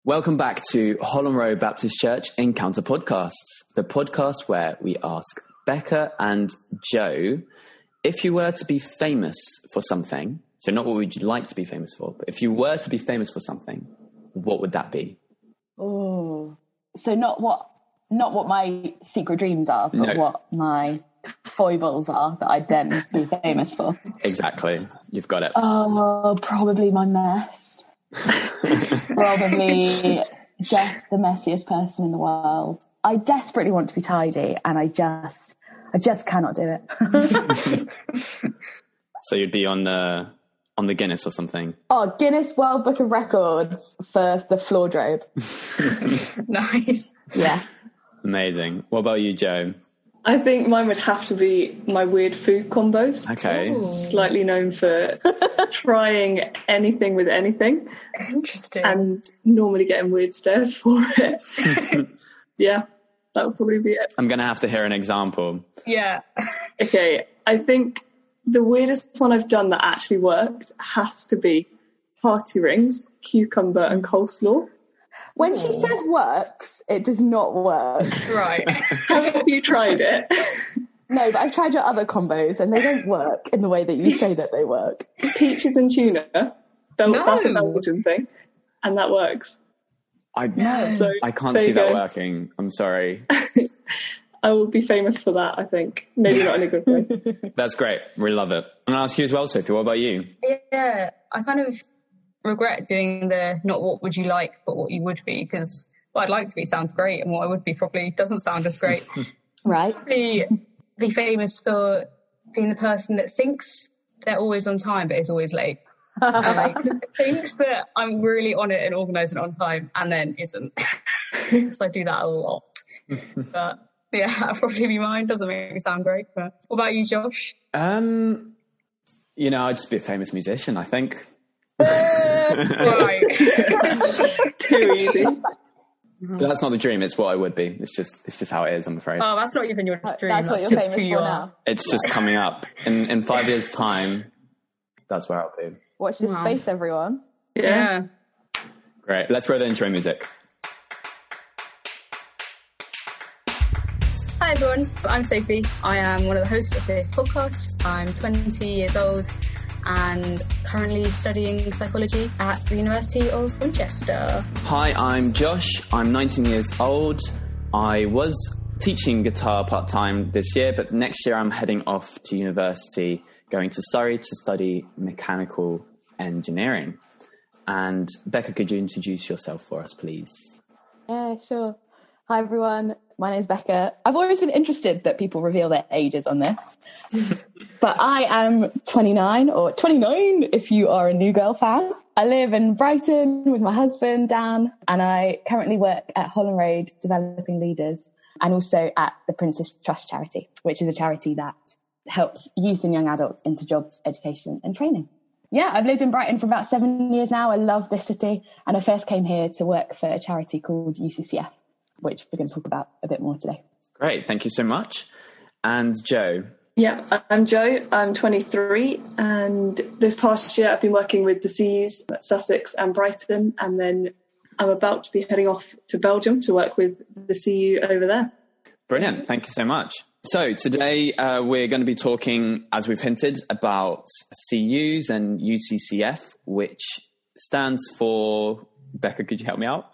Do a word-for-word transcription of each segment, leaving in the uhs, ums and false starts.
Welcome back to Holland Road Baptist Church Encounter Podcasts, the podcast where we ask Becca and Joe, if you were to be famous for something, so not what would you like to be famous for, but if you were to be famous for something, what would that be? Oh, so not what not what my secret dreams are, but no. What my foibles are that I'd then be famous for. Exactly. You've got it. Oh, probably my mess. Probably just the messiest person in the world. I desperately want to be tidy, and I just, I just cannot do it. So you'd be on the on the Guinness or something. Oh, Guinness World Book of Records for the floor drobe. Nice. Yeah. Amazing. What about you, Joe? I think mine would have to be my weird food combos. Okay. Ooh. Slightly known for trying anything with anything. Interesting. And normally getting weird stares for it. Yeah, that would probably be it. I'm going to have to hear an example. Yeah. Okay, I think the weirdest one I've done that actually worked has to be party rings, cucumber and coleslaw. When she says works, it does not work. Right. Have you tried it? No, but I've tried your other combos and they don't work in the way that you say that they work. Peaches and tuna. Bel- No. That's a Belgian thing. And that works. I, No. So, I can't there see you that go. working. I'm sorry. I will be famous for that, I think. Maybe not in a good way. That's great. We love it. I'm going to ask you as well, Sophie. What about you? Yeah, I kind of regret doing the not what would you like, but what you would be, because what I'd like to be sounds great, and what I would be probably doesn't sound as great. Right. Probably be famous for being the person that thinks they're always on time, but is always late. And, like, thinks that I'm really on it and organised and on time, and then isn't. Because I do that a lot. But yeah, that'd probably be mine. Doesn't make me sound great. But what about you, Josh? Um, you know, I'd just be a famous musician, I think. Right. Too easy. But that's not the dream. It's what I would be. It's just, it's just how it is, I'm afraid. Oh, that's not even your dream. That's what you're just famous who you for are. now. It's just coming up. In in five years' time, that's where I'll be. Watch this Wow. space, everyone. Yeah. Yeah. Great. Let's roll the intro music. Hi everyone, I'm Sophie. I am one of the hosts of this podcast. I'm twenty years old and currently studying psychology at the University of Winchester. Hi, I'm Josh. I'm nineteen years old. I was teaching guitar part-time this year, but next year I'm heading off to university, going to Surrey to study mechanical engineering. And Becca, could you introduce yourself for us, please? Yeah, sure. Hi, everyone. My name's Becca. I've always been interested that people reveal their ages on this. But I am twenty-nine, or twenty-nine if you are a New Girl fan. I live in Brighton with my husband, Dan, and I currently work at Holland Road developing leaders and also at the Prince's Trust charity, which is a charity that helps youth and young adults into jobs, education and training. Yeah, I've lived in Brighton for about seven years now. I love this city. And I first came here to work for a charity called U C C F, which we're going to talk about a bit more today. Great. Thank you so much. And Joe? Yeah, I'm Joe. I'm twenty-three. And this past year, I've been working with the C Us at Sussex and Brighton. And then I'm about to be heading off to Belgium to work with the C U over there. Brilliant. Thank you so much. So today uh, we're going to be talking, as we've hinted, about C Us and U C C F, which stands for... Becca, could you help me out?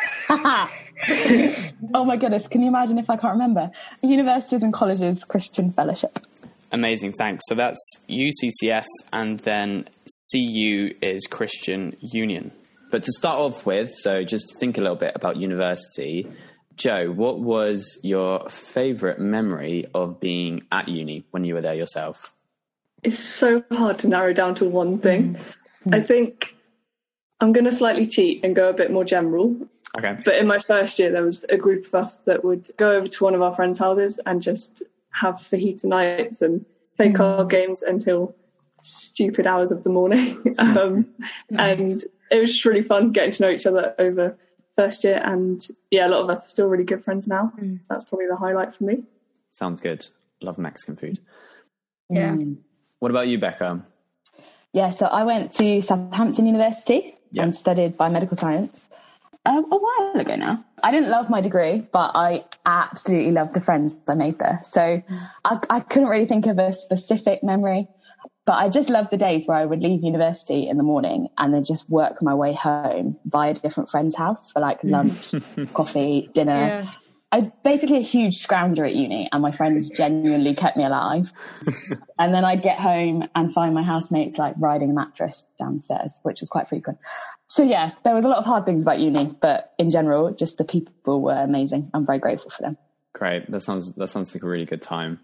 Oh my goodness, can you imagine if I can't remember? Universities and Colleges Christian Fellowship. Amazing, thanks. So that's U C C F, and then C U is Christian Union. But to start off with, so just think a little bit about university. Joe, what was your favourite memory of being at uni when you were there yourself? It's so hard to narrow down to one thing. Mm-hmm. I think I'm going to slightly cheat and go a bit more general. Okay. But in my first year, there was a group of us that would go over to one of our friends' houses and just have fajita nights and play card games until stupid hours of the morning. um, nice. And it was just really fun getting to know each other over first year. And yeah, a lot of us are still really good friends now. Mm. That's probably the highlight for me. Sounds good. Love Mexican food. Yeah. Mm. What about you, Becca? Yeah, so I went to Southampton University yeah. and studied biomedical science. Um, a while ago now. I didn't love my degree, but I absolutely loved the friends I made there. So I, I couldn't really think of a specific memory, but I just loved the days where I would leave university in the morning and then just work my way home by a different friend's house for like lunch, coffee, dinner. Yeah. I was basically a huge scrounger at uni, and my friends genuinely kept me alive. And then I'd get home and find my housemates like riding a mattress downstairs, which was quite frequent. So yeah, there was a lot of hard things about uni, but in general, just the people were amazing. I'm very grateful for them. Great. That sounds that sounds like a really good time.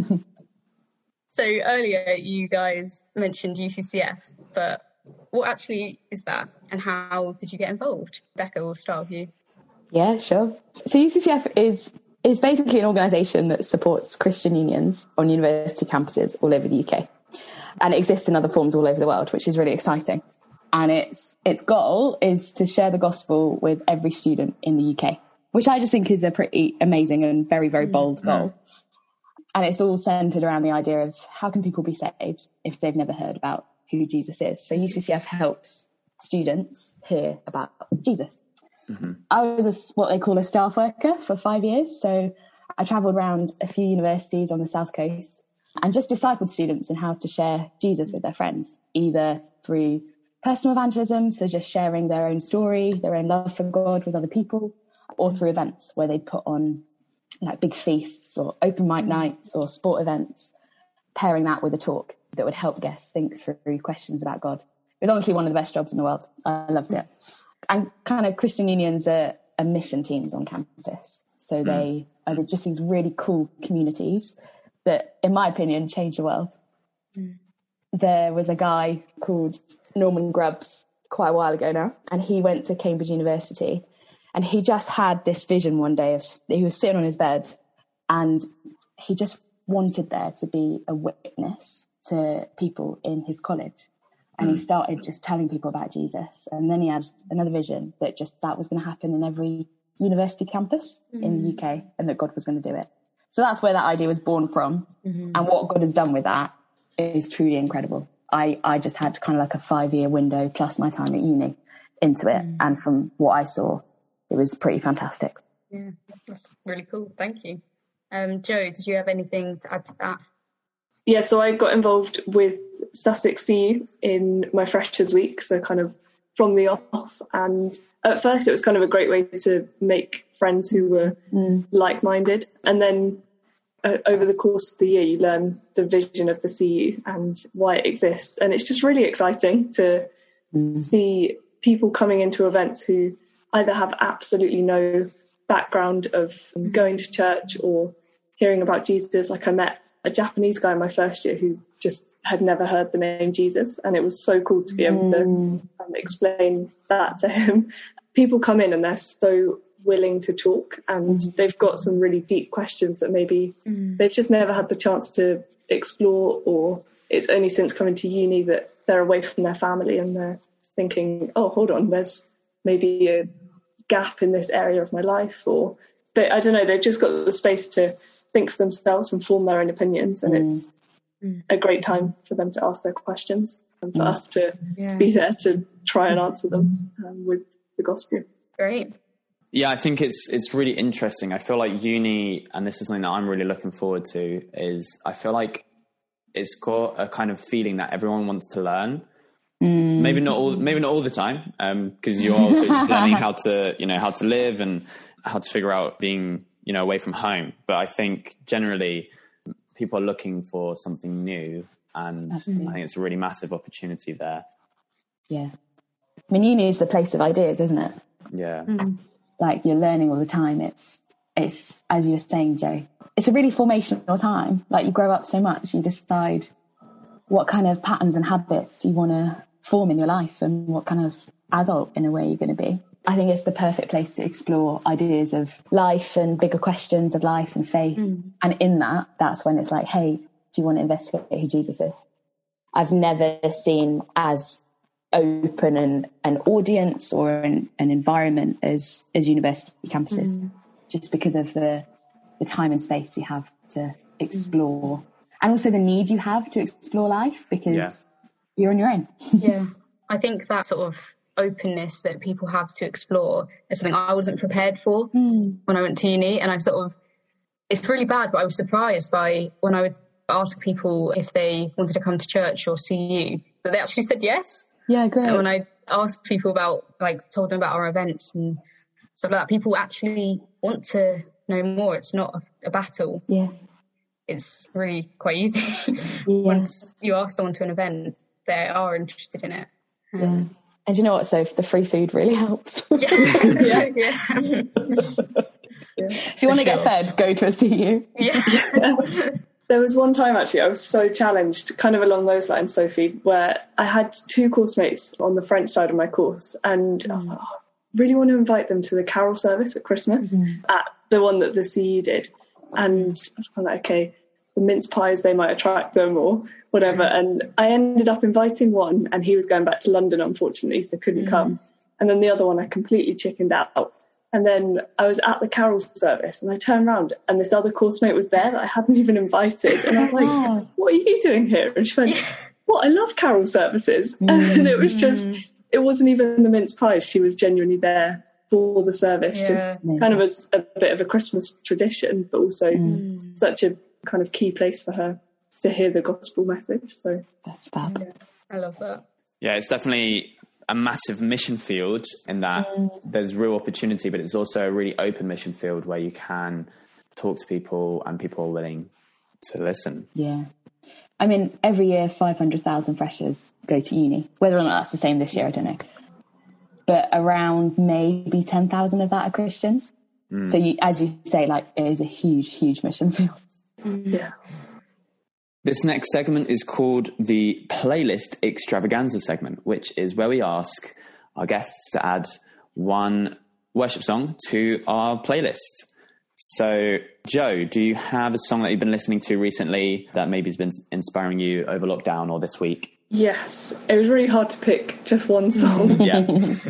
So earlier you guys mentioned U C C F, but what actually is that, and how did you get involved? Becca, we'll start with you. Yeah, sure. So U C C F is is basically an organisation that supports Christian unions on university campuses all over the U K. And it exists in other forms all over the world, which is really exciting. And its its goal is to share the gospel with every student in the U K, which I just think is a pretty amazing and very, very bold Yeah. goal. And it's all centred around the idea of how can people be saved if they've never heard about who Jesus is. So U C C F helps students hear about Jesus. Mm-hmm. I was a, what they call a staff worker for five years. So I travelled around a few universities on the South Coast and just discipled students in how to share Jesus with their friends, either through personal evangelism, so just sharing their own story, their own love for God with other people, or through events where they'd put on like big feasts or open mic nights or sport events, pairing that with a talk that would help guests think through questions about God. It was honestly one of the best jobs in the world. I loved it. And kind of Christian unions are, are mission teams on campus. So they are just these really cool communities that, in my opinion, change the world. Mm. There was a guy called Norman Grubbs quite a while ago now, and he went to Cambridge University, and he just had this vision one day of, he was sitting on his bed and he just wanted there to be a witness to people in his college. And he started just telling people about Jesus. And then he had another vision that just that was going to happen in every university campus mm. in the U K, and that God was going to do it. So that's where that idea was born from. Mm-hmm. And what God has done with that is truly incredible. I, I just had kind of like a five-year window plus my time at uni into it. Mm. And from what I saw, it was pretty fantastic. Yeah, that's really cool. Thank you. Um, Joe, did you have anything to add to that? Yeah, so I got involved with Sussex C U in my Freshers Week, so kind of from the off. And at first it was kind of a great way to make friends who were mm. like-minded. And then uh, over the course of the year, you learn the vision of the C U and why it exists. And it's just really exciting to mm. see people coming into events who either have absolutely no background of going to church or hearing about Jesus. Like I met a Japanese guy in my first year who just had never heard the name Jesus, and it was so cool to be able to um, explain that to him. People come in and they're so willing to talk, and they've got some really deep questions that maybe mm. they've just never had the chance to explore, or it's only since coming to uni that they're away from their family and they're thinking, oh, hold on, there's maybe a gap in this area of my life, or they, I don't know, they've just got the space to think for themselves and form their own opinions, and mm. it's mm. a great time for them to ask their questions and for mm. us to yeah. be there to try and answer them um, with the gospel. Great. Yeah, I think it's it's really interesting. I feel like uni, and this is something that I'm really looking forward to, is I feel like it's got a kind of feeling that everyone wants to learn. Mm. Maybe not all, maybe not all the time, because um, you're also just learning how to, you know, how to live and how to figure out being, you know, away from home. But I think generally people are looking for something new, and Absolutely. I think it's a really massive opportunity there. Yeah. I mean, uni is the place of ideas, isn't it? Yeah. Mm. Like you're learning all the time. It's, it's, as you were saying, Joe, it's a really formational time. Like you grow up so much, you decide what kind of patterns and habits you want to form in your life and what kind of adult in a way you're going to be. I think it's the perfect place to explore ideas of life and bigger questions of life and faith. Mm. And in that, that's when it's like, hey, do you want to investigate who Jesus is? I've never seen as open an, an audience or an, an environment as, as university campuses, mm. just because of the, the time and space you have to explore. Mm. And also the need you have to explore life, because yeah. you're on your own. Yeah, I think that sort of openness that people have to explore is something I wasn't prepared for Mm. when I went to uni. And I've sort of, it's really bad, but I was surprised by when I would ask people if they wanted to come to church or see you, that they actually said yes. Yeah, great. And when I asked people about, like, told them about our events and stuff like that, people actually want to know more. It's not a, a battle. Yeah. It's really quite easy. Yes. Once you ask someone to an event, they are interested in it. Um, Yeah. And you know what, Soph? The free food really helps. yeah. yeah, yeah. If you want to get fed, go to a C U. Yeah. There was one time actually I was so challenged, kind of along those lines, Sophie, where I had two course mates on the French side of my course, and mm. I was like, oh, I really want to invite them to the carol service at Christmas, mm. at the one that the C U did. And I was kind of like, okay, the mince pies, they might attract them or whatever. And I ended up inviting one, and he was going back to London, unfortunately, so couldn't mm. come. And then the other one, I completely chickened out. And then I was at the carol service, and I turned around, and this other course mate was there that I hadn't even invited. And I was like, what are you doing here? And she went, what? I love carol services. Mm. And it was just, it wasn't even the mince pies. She was genuinely there for the service, yeah. just kind of as a bit of a Christmas tradition, but also mm. such a kind of key place for her to hear the gospel message. So that's fab. Yeah, I love that. Yeah, it's definitely a massive mission field in that mm. there's real opportunity, but it's also a really open mission field where you can talk to people and people are willing to listen. Yeah. I mean, every year five hundred thousand freshers go to uni. Whether or not that's the same this year, I don't know. But around maybe ten thousand of that are Christians. Mm. So you, as you say, like, it is a huge, huge mission field. Yeah. This next segment is called the Playlist Extravaganza segment, which is where we ask our guests to add one worship song to our playlist. So, Joe, do you have a song that you've been listening to recently that maybe has been inspiring you over lockdown or this week? Yes, it was really hard to pick just one song. Yeah.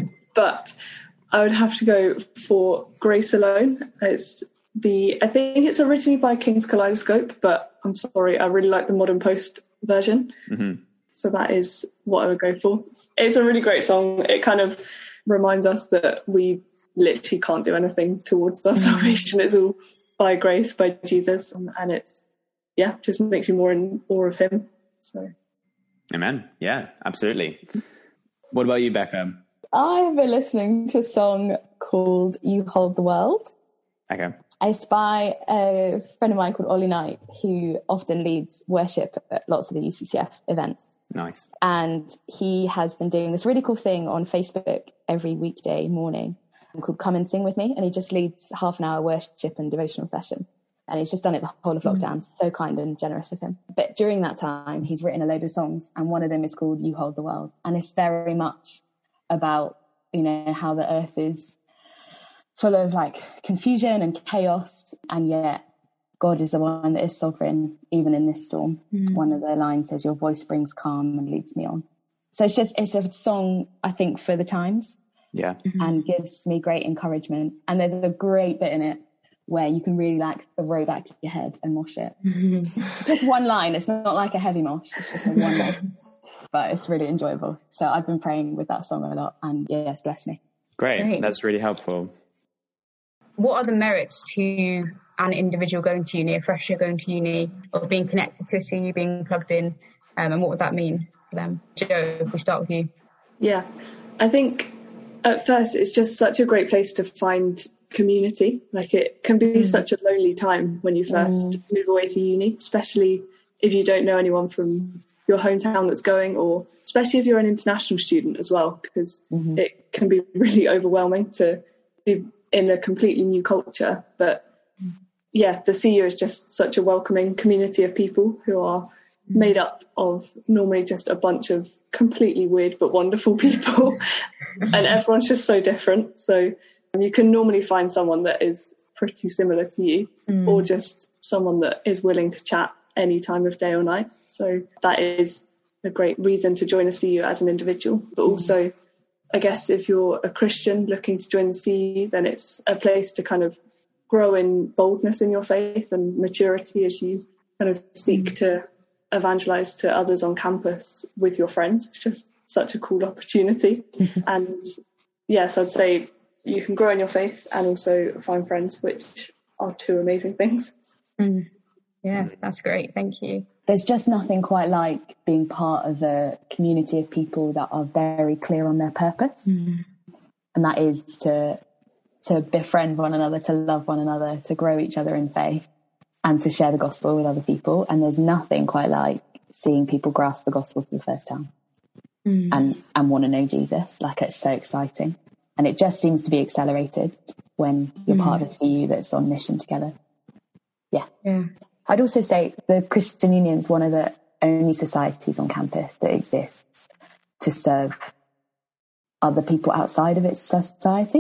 But I would have to go for Grace Alone. It's the, I think it's originally by King's Kaleidoscope, but I'm sorry, I really like the Modern Post version. Mm-hmm. So that is what I would go for. It's a really great song. It kind of reminds us that we literally can't do anything towards our salvation. It's all by grace, by Jesus. And it's, yeah, just makes you more in awe of him. So. Amen. Yeah, absolutely. What about you, Becca? I've been listening to a song called You Hold the World. Okay. It's by a friend of mine called Ollie Knight, who often leads worship at lots of the U C C F events. Nice. And he has been doing this really cool thing on Facebook every weekday morning called Come and Sing With Me. And he just leads half an hour worship and devotional session. And he's just done it the whole of lockdown. Mm. So kind and generous of him. But during that time, he's written a load of songs. And one of them is called You Hold the World. And it's very much about, you know, how the earth is full of like confusion and chaos. And yet God is the one that is sovereign, even in this storm. Mm. One of the lines says, your voice brings calm and leads me on. So it's just, it's a song, I think, for the times. Yeah. Mm-hmm. And gives me great encouragement. And there's a great bit in it where you can really like throw back your head and mosh it. Mm-hmm. Just one line. It's not like a heavy mosh. It's just a one line. But it's really enjoyable. So I've been praying with that song a lot. And yeah, it's blessed me. Great. Great. That's really helpful. What are the merits to an individual going to uni, a fresher going to uni, or being connected to a C U, being plugged in? Um, and what would that mean for them? Joe, if we start with you. Yeah, I think at first it's just such a great place to find community. Like, it can be mm. such a lonely time when you first mm. move away to uni, especially if you don't know anyone from your hometown that's going, or especially if you're an international student as well, because mm-hmm. it can be really overwhelming to be in a completely new culture. But yeah, the C U is just such a welcoming community of people who are made up of normally just a bunch of completely weird but wonderful people. And everyone's just so different. So you can normally find someone that is pretty similar to you, mm. or just someone that is willing to chat any time of day or night. So that is a great reason to join a C U as an individual. But also, I guess if you're a Christian looking to join the C U, then it's a place to kind of grow in boldness in your faith and maturity as you kind of seek to evangelize to others on campus with your friends. It's just such a cool opportunity. And yes, I'd say you can grow in your faith and also find friends, which are two amazing things. Mm. Yeah, that's great. Thank you. There's just nothing quite like being part of a community of people that are very clear on their purpose. Mm. And that is to to befriend one another, to love one another, to grow each other in faith, and to share the gospel with other people. And there's nothing quite like seeing people grasp the gospel for the first time mm. and, and want to know Jesus. Like, it's so exciting. And it just seems to be accelerated when you're mm. part of a C U that's on mission together. Yeah. Yeah. I'd also say the Christian Union is one of the only societies on campus that exists to serve other people outside of its society.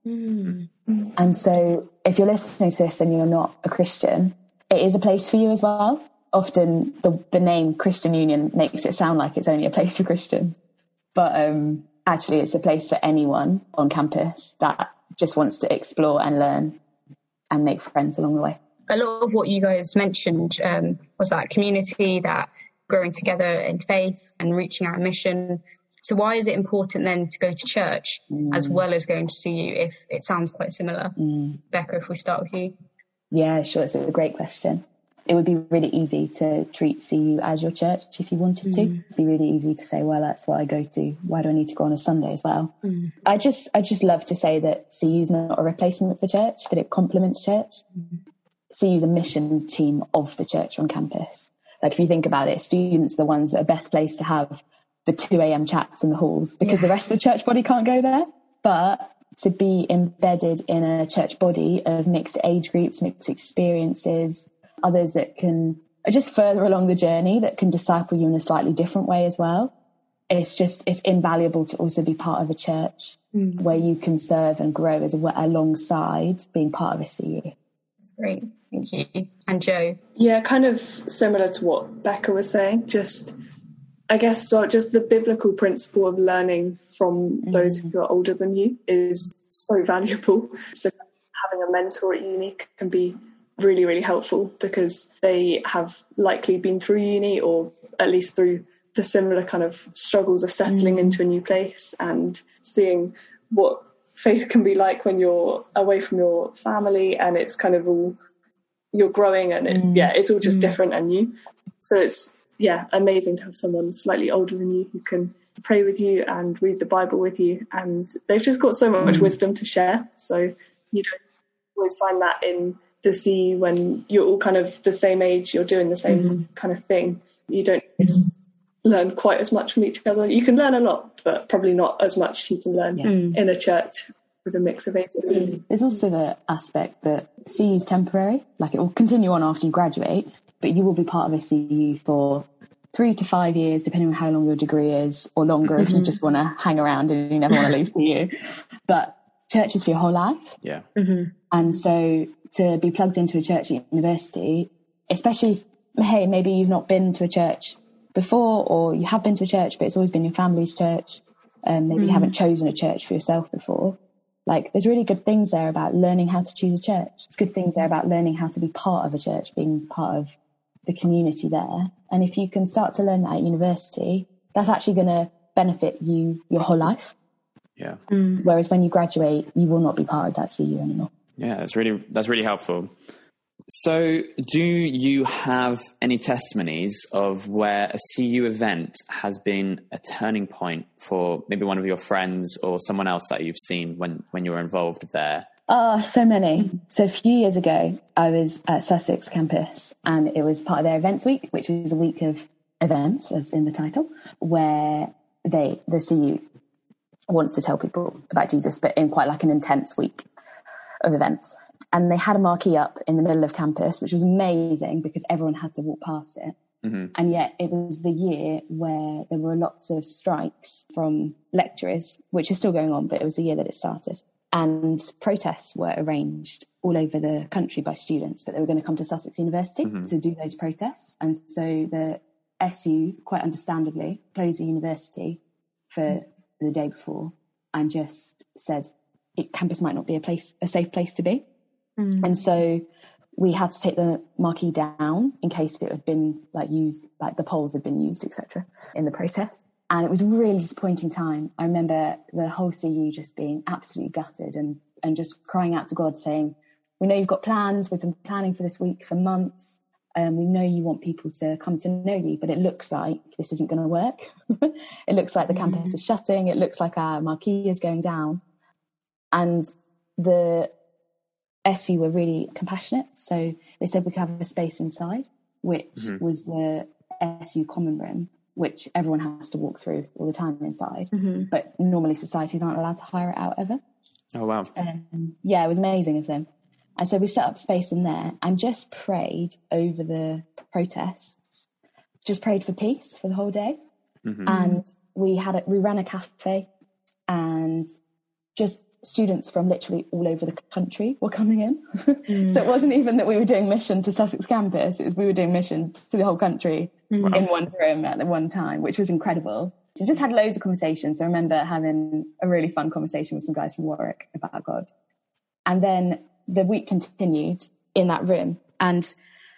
Mm. And so if you're listening to this and you're not a Christian, it is a place for you as well. Often the, the name Christian Union makes it sound like it's only a place for Christians. But um, actually it's a place for anyone on campus that just wants to explore and learn and make friends along the way. A lot of what you guys mentioned um, was that community, that growing together in faith and reaching our mission. So why is it important then to go to church mm. as well as going to C U, if it sounds quite similar? Mm. Becca, if we start with you. Yeah, sure. It's a great question. It would be really easy to treat C U as your church if you wanted to. Mm. It'd be really easy to say, well, that's what I go to. Why do I need to go on a Sunday as well? Mm. I just I just love to say that C U is not a replacement for church, but it complements church. Mm. C U is a mission team of the church on campus. Like, if you think about it, students are the ones that are best placed to have the two a.m. chats in the halls because yeah. the rest of the church body can't go there. But to be embedded in a church body of mixed age groups, mixed experiences, others that can are just further along the journey, that can disciple you in a slightly different way as well. It's just, it's invaluable to also be part of a church mm. where you can serve and grow as a, alongside being part of a C U. That's great. Thank you. And Jo? Yeah, kind of similar to what Becca was saying. Just, I guess, so just the biblical principle of learning from mm. those who are older than you is so valuable. So having a mentor at uni can be really, really helpful because they have likely been through uni, or at least through the similar kind of struggles of settling mm. into a new place and seeing what faith can be like when you're away from your family, and it's kind of all, you're growing, and it, mm. yeah, it's all just mm. different and new. So it's, yeah, amazing to have someone slightly older than you who can pray with you and read the Bible with you, and they've just got so much mm. wisdom to share. So you don't always find that in the C U when you're all kind of the same age, you're doing the same mm. kind of thing. You don't mm. learn quite as much from each other. You can learn a lot, but probably not as much you can learn yeah. in a church with a mix of ages. There's also the aspect that C U is temporary, like it will continue on after you graduate, but you will be part of a C U for three to five years, depending on how long your degree is, or longer if you just want to hang around and you never want to leave C U. But church is for your whole life. Yeah. Mm-hmm. And so to be plugged into a church at university, especially if, hey, maybe you've not been to a church before, or you have been to a church, but it's always been your family's church, and um, maybe mm. you haven't chosen a church for yourself before. Like, there's really good things there about learning how to choose a church. There's good things there about learning how to be part of a church, being part of the community there. And if you can start to learn that at university, that's actually going to benefit you your whole life. Yeah. Mm. Whereas when you graduate, you will not be part of that C U anymore. Yeah, that's really that's really helpful. So do you have any testimonies of where a C U event has been a turning point for maybe one of your friends or someone else that you've seen when, when you were involved there? Oh, so many. So a few years ago, I was at Sussex campus, and it was part of their events week, which is a week of events, as in the title, where they, the C U wants to tell people about Jesus, but in quite like an intense week of events. And they had a marquee up in the middle of campus, which was amazing because everyone had to walk past it. Mm-hmm. And yet it was the year where there were lots of strikes from lecturers, which is still going on, but it was the year that it started. And protests were arranged all over the country by students, but they were going to come to Sussex University mm-hmm. to do those protests. And so the S U, quite understandably, closed the university for mm-hmm. the day before and just said it, campus might not be a place, a safe place to be. Mm. And so we had to take the marquee down in case it had been like used, like the poles had been used, et cetera, in the protest. And it was a really disappointing time. I remember the whole C U just being absolutely gutted and, and just crying out to God saying, we know you've got plans. We've been planning for this week for months. Um, we know you want people to come to know you, but it looks like this isn't going to work. It looks like the mm-hmm. campus is shutting. It looks like our marquee is going down. And the S U were really compassionate. So they said we could have a space inside, which mm-hmm. was the S U common room, which everyone has to walk through all the time inside. Mm-hmm. But normally societies aren't allowed to hire it out ever. Oh, wow. Um, yeah, it was amazing of them. And so we set up space in there and just prayed over the protests, just prayed for peace for the whole day. Mm-hmm. And we had a, we ran a cafe, and just students from literally all over the country were coming in. Mm. So it wasn't even that we were doing mission to Sussex campus, it was we were doing mission to the whole country mm. in one room at the one time, which was incredible. So just had loads of conversations. I remember having a really fun conversation with some guys from Warwick about God. And then the week continued in that room, and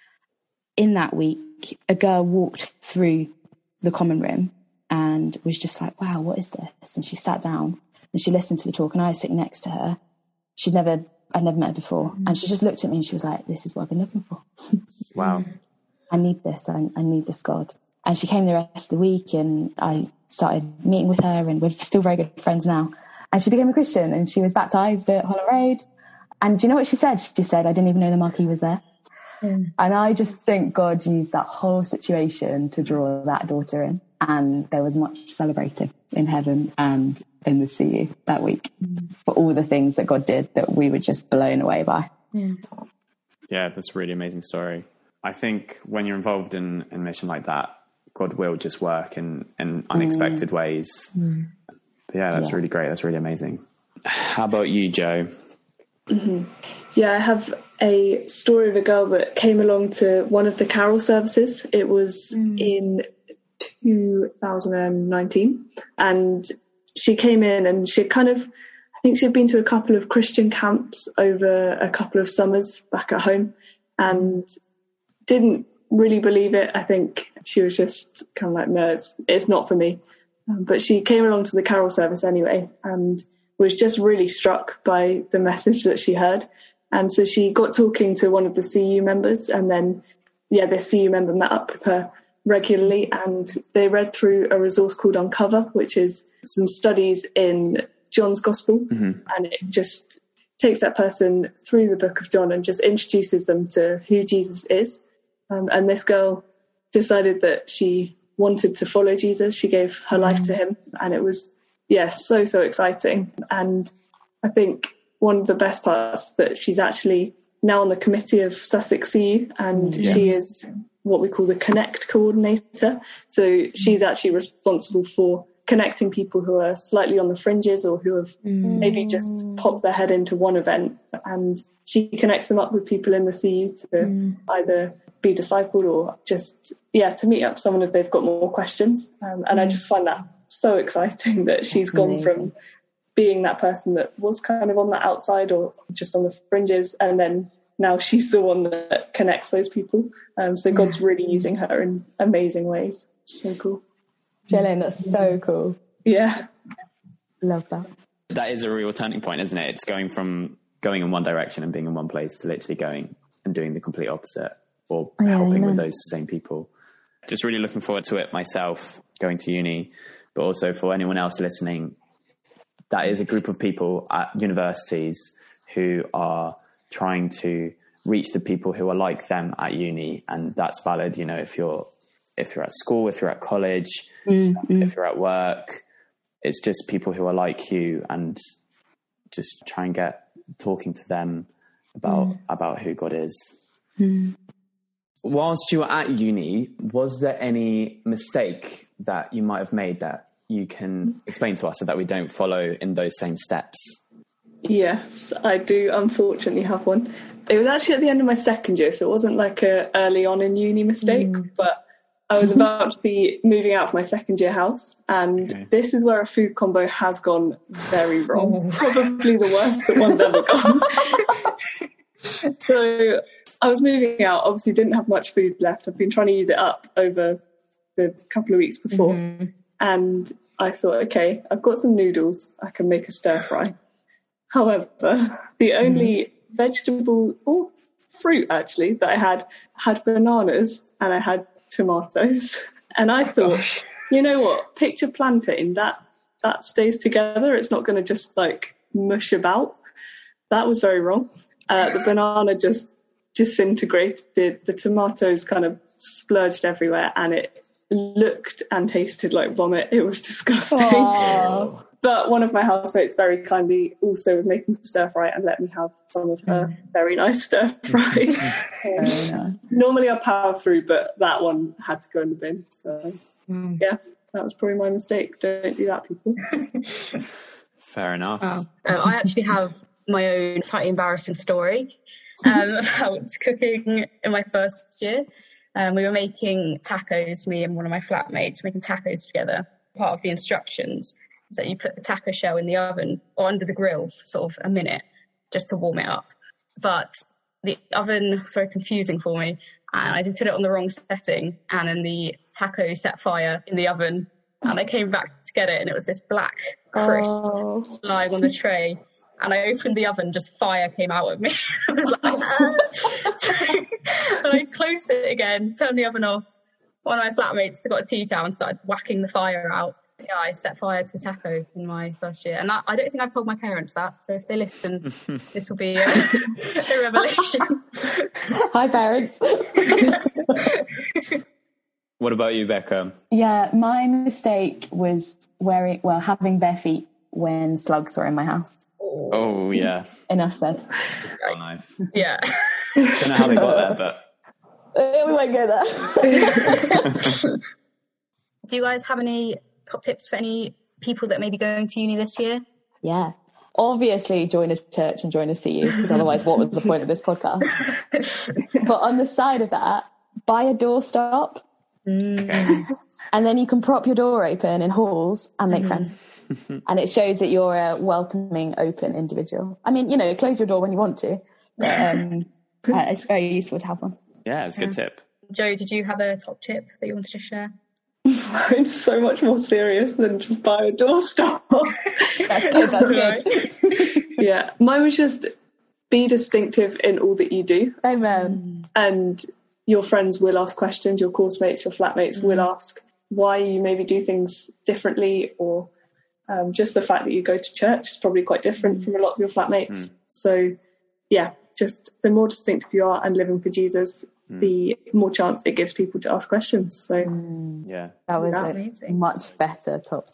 in that week a girl walked through the common room and was just like, wow, what is this? And she sat down and she listened to the talk, and I was sitting next to her. She'd never I'd never met her before, mm. and she just looked at me and she was like, this is what I've been looking for. Wow. I need this. I, I need this God. And she came the rest of the week, and I started meeting with her, and we're still very good friends now. And she became a Christian, and she was baptised at Holland Road. And do you know what she said? She said, I didn't even know the marquee was there. Mm. And I just think God used that whole situation to draw that daughter in. And there was much celebrating in heaven and in the C U that week mm. for all the things that God did that we were just blown away by. Yeah, yeah, that's a really amazing story. I think when you're involved in a mission like that, God will just work in, in unexpected mm. ways. Mm. But yeah, that's yeah. really great. That's really amazing. How about you, Joe? Mm-hmm. Yeah, I have a story of a girl that came along to one of the carol services. It was mm. in two thousand nineteen, and she came in and she kind of, I think she'd been to a couple of Christian camps over a couple of summers back at home, and didn't really believe it. I think she was just kind of like, no, it's, it's not for me. Um, but she came along to the carol service anyway, and was just really struck by the message that she heard. And so she got talking to one of the C U members, and then, yeah, this C U member met up with her regularly, and they read through a resource called Uncover, which is some studies in John's Gospel. Mm-hmm. And it just takes that person through the book of John and just introduces them to who Jesus is. Um, and this girl decided that she wanted to follow Jesus. She gave her life to him, and it was, yeah, so, so exciting. And I think one of the best parts that she's actually now on the committee of Sussex C U, and yeah. she is what we call the Connect coordinator. So she's actually responsible for connecting people who are slightly on the fringes or who have mm. maybe just popped their head into one event, and she connects them up with people in the C U to mm. either be discipled or just, yeah, to meet up someone if they've got more questions. Um, and mm. I just find that so exciting that she's That's gone amazing. From being that person that was kind of on the outside or just on the fringes, and then now she's the one that connects those people. Um, so God's yeah. really using her in amazing ways. So cool. Jillian, that's so cool. Yeah. Love that. That is a real turning point, isn't it? It's going from going in one direction and being in one place to literally going and doing the complete opposite, or oh, yeah, helping amen. with those same people. Just really looking forward to it myself, going to uni, but also for anyone else listening, that is a group of people at universities who are trying to reach the people who are like them at uni. And that's valid, you know, if you're if you're at school, if you're at college, mm-hmm. if you're at work, it's just people who are like you, and just try and get talking to them about mm. about who God is. Mm. Whilst you were at uni, was there any mistake that you might have made that you can explain to us so that we don't follow in those same steps? Yes, I do unfortunately have one. It was actually at the end of my second year, so it wasn't like a early on in uni mistake, mm. but I was about to be moving out of my second year house, and okay. this is where a food combo has gone very wrong. Oh. Probably the worst that one's ever gone. So I was moving out, obviously didn't have much food left. I've been trying to use it up over the couple of weeks before. Mm-hmm. and I thought, okay, I've got some noodles, I can make a stir fry. However, the only mm. vegetable or fruit actually that I had had bananas and I had tomatoes. And I thought, Gosh. you know what, picture plantain, that that stays together. It's not going to just like mush about. That was very wrong. Uh, the banana just disintegrated. The tomatoes kind of splurged everywhere, and it looked and tasted like vomit. It was disgusting. Aww. But one of my housemates very kindly also was making stir fry and let me have some of her mm. very nice stir fry. um, nice. Normally I power through, but that one had to go in the bin. So mm. yeah, that was probably my mistake. Don't do that, people. Fair enough. Wow. Um, I actually have my own slightly embarrassing story um, about cooking in my first year. Um, we were making tacos, me and one of my flatmates making tacos together. Part of the instructions is that you put the taco shell in the oven or under the grill for sort of a minute just to warm it up. But the oven was very confusing for me, and I did put it on the wrong setting, and then the taco set fire in the oven, and I came back to get it, and it was this black crisp oh. lying on the tray. And I opened the oven, just fire came out of me. I was like, ah. So, and I closed it again, turned the oven off. One of my flatmates got a tea towel and started whacking the fire out. Yeah, I set fire to a taco in my first year. And that, I don't think I've told my parents that. So if they listen, this will be a, a revelation. Hi, parents. What about you, Becca? Yeah, my mistake was wearing, well, having bare feet when slugs were in my house. Oh, yeah. Enough said. Oh, nice. Yeah. Don't know how they got there, but... Uh, we won't go there. Do you guys have any top tips for any people that may be going to uni this year? Yeah. Obviously, join a church and join a C U, because otherwise what was the point of this podcast? But on the side of that, buy a doorstop. Mm. And then you can prop your door open in halls and make mm. friends. And it shows that you're a welcoming, open individual. I mean, you know, close your door when you want to. But, um, uh, it's very useful to have one. Yeah, it's a good yeah. tip. Joe, did you have a top tip that you wanted to share? Mine's so much more serious than just buy a doorstop. That's good, that's good. Yeah, mine was just be distinctive in all that you do. Amen. And your friends will ask questions, your course mates, your flatmates mm. will ask why you maybe do things differently, or um, just the fact that you go to church is probably quite different mm. from a lot of your flatmates. Mm. So, yeah, just the more distinctive you are and living for Jesus, mm. the more chance it gives people to ask questions. So, mm. yeah, that was a amazing. Much better top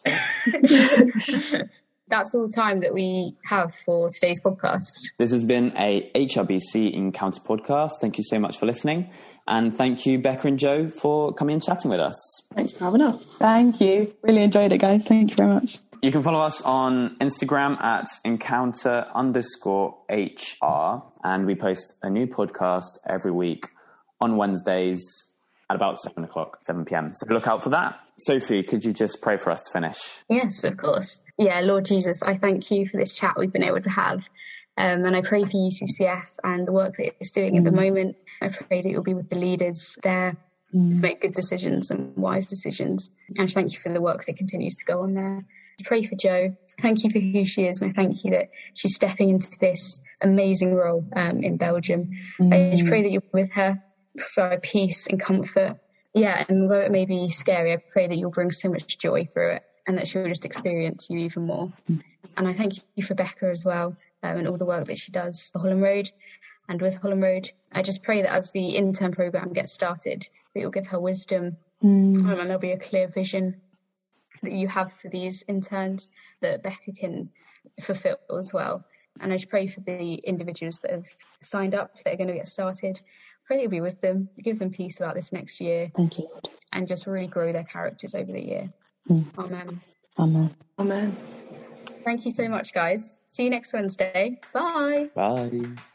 tip. That's all the time that we have for today's podcast. This has been a H R B C Encounter podcast. Thank you so much for listening. And thank you, Becca and Joe, for coming and chatting with us. Thanks for having us. Thank you. Really enjoyed it, guys. Thank you very much. You can follow us on Instagram at encounter underscore HR. And we post a new podcast every week on Wednesdays at about seven o'clock, seven p.m. So look out for that. Sophie, could you just pray for us to finish? Yes, of course. Yeah, Lord Jesus, I thank you for this chat we've been able to have. Um, and I pray for U C C F and the work that it's doing mm. at the moment. I pray that you'll be with the leaders there mm. to make good decisions and wise decisions. And thank you for the work that continues to go on there. I pray for Jo. Thank you for who she is. And I thank you that she's stepping into this amazing role um, in Belgium. Mm. I just pray that you'll be with her, provide peace and comfort. Yeah, and although it may be scary, I pray that you'll bring so much joy through it and that she'll just experience you even more. Mm. And I thank you for Becca as well um, and all the work that she does for Holland Road. And with Holland Road, I just pray that as the intern programme gets started, that you'll give her wisdom mm. um, and there'll be a clear vision that you have for these interns that Becca can fulfil as well. And I just pray for the individuals that have signed up, that are going to get started. Pray that you'll be with them, give them peace about this next year. Thank you. And just really grow their characters over the year. Mm. Amen. Amen. Amen. Thank you so much, guys. See you next Wednesday. Bye. Bye.